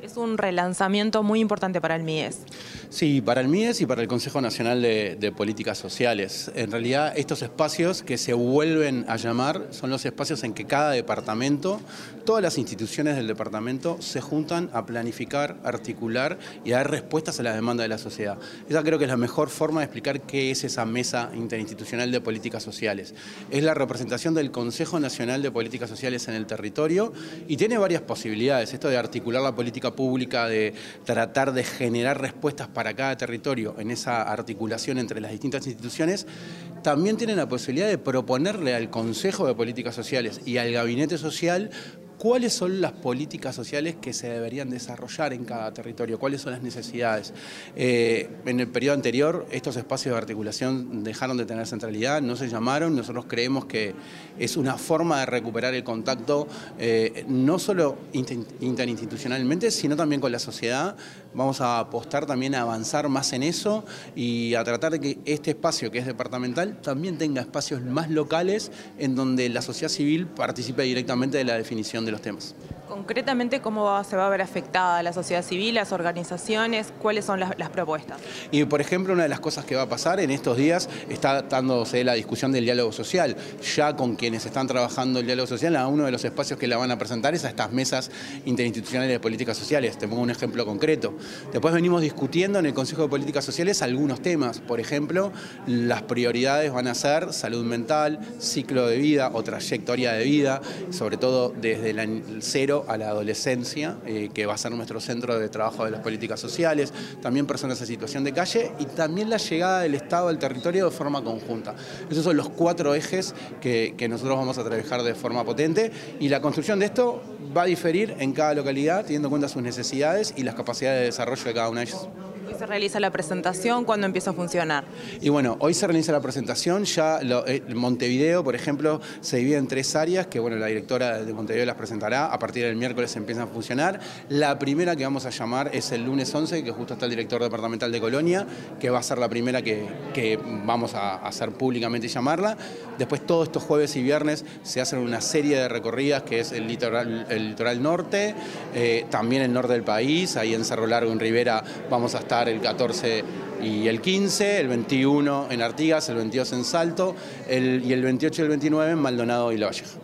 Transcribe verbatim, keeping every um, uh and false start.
Es un relanzamiento muy importante para el M I E S. Sí, para el M I E S y para el Consejo Nacional de, de Políticas Sociales. En realidad, estos espacios que se vuelven a llamar son los espacios en que cada departamento, todas las instituciones del departamento se juntan a planificar, articular y a dar respuestas a las demandas de la sociedad. Esa creo que es la mejor forma de explicar qué es esa mesa interinstitucional de políticas sociales. Es la representación del Consejo Nacional de Políticas Sociales en el territorio y tiene varias posibilidades. Esto de articular la política pública, de tratar de generar respuestas para cada territorio en esa articulación entre las distintas instituciones, también tiene la posibilidad de proponerle al Consejo de Políticas Sociales y al Gabinete Social cuáles son las políticas sociales que se deberían desarrollar en cada territorio, cuáles son las necesidades. Eh, en el periodo anterior, estos espacios de articulación dejaron de tener centralidad, no se llamaron. Nosotros creemos que es una forma de recuperar el contacto, eh, no solo interinstitucionalmente, sino también con la sociedad. Vamos a apostar también a avanzar más en eso y a tratar de que este espacio, que es departamental, también tenga espacios más locales en donde la sociedad civil participe directamente de la definición de los temas. Concretamente, ¿cómo va, se va a ver afectada la sociedad civil, las organizaciones? ¿Cuáles son las, las propuestas? Y, por ejemplo, una de las cosas que va a pasar en estos días está dándose la discusión del diálogo social. Ya con quienes están trabajando el diálogo social, a uno de los espacios que la van a presentar es a estas mesas interinstitucionales de políticas sociales. Te pongo un ejemplo concreto. Después venimos discutiendo en el Consejo de Políticas Sociales algunos temas. Por ejemplo, las prioridades van a ser salud mental, ciclo de vida o trayectoria de vida, sobre todo desde el cero a la adolescencia, eh, que va a ser nuestro centro de trabajo de las políticas sociales, también personas en situación de calle y también la llegada del Estado al territorio de forma conjunta. Esos son los cuatro ejes que, que nosotros vamos a trabajar de forma potente, y la construcción de esto va a diferir en cada localidad teniendo en cuenta sus necesidades y las capacidades de desarrollo de cada una de ellas. Hoy se realiza la presentación, ¿cuándo empieza a funcionar? Y bueno, hoy se realiza la presentación, ya lo, eh, Montevideo, por ejemplo, se divide en tres áreas, que bueno, la directora de Montevideo las presentará, a partir del miércoles empiezan a funcionar. La primera que vamos a llamar es el lunes once, que justo está el director departamental de Colonia, que va a ser la primera que, que vamos a hacer públicamente y llamarla. Después todos estos jueves y viernes se hacen una serie de recorridas, que es el litoral, el litoral norte, eh, también el norte del país, ahí en Cerro Largo, en Rivera, vamos a estar el catorce y el quince, el veintiuno en Artigas, el veintidós en Salto el, y el veintiocho y el veintinueve en Maldonado y La Valleja.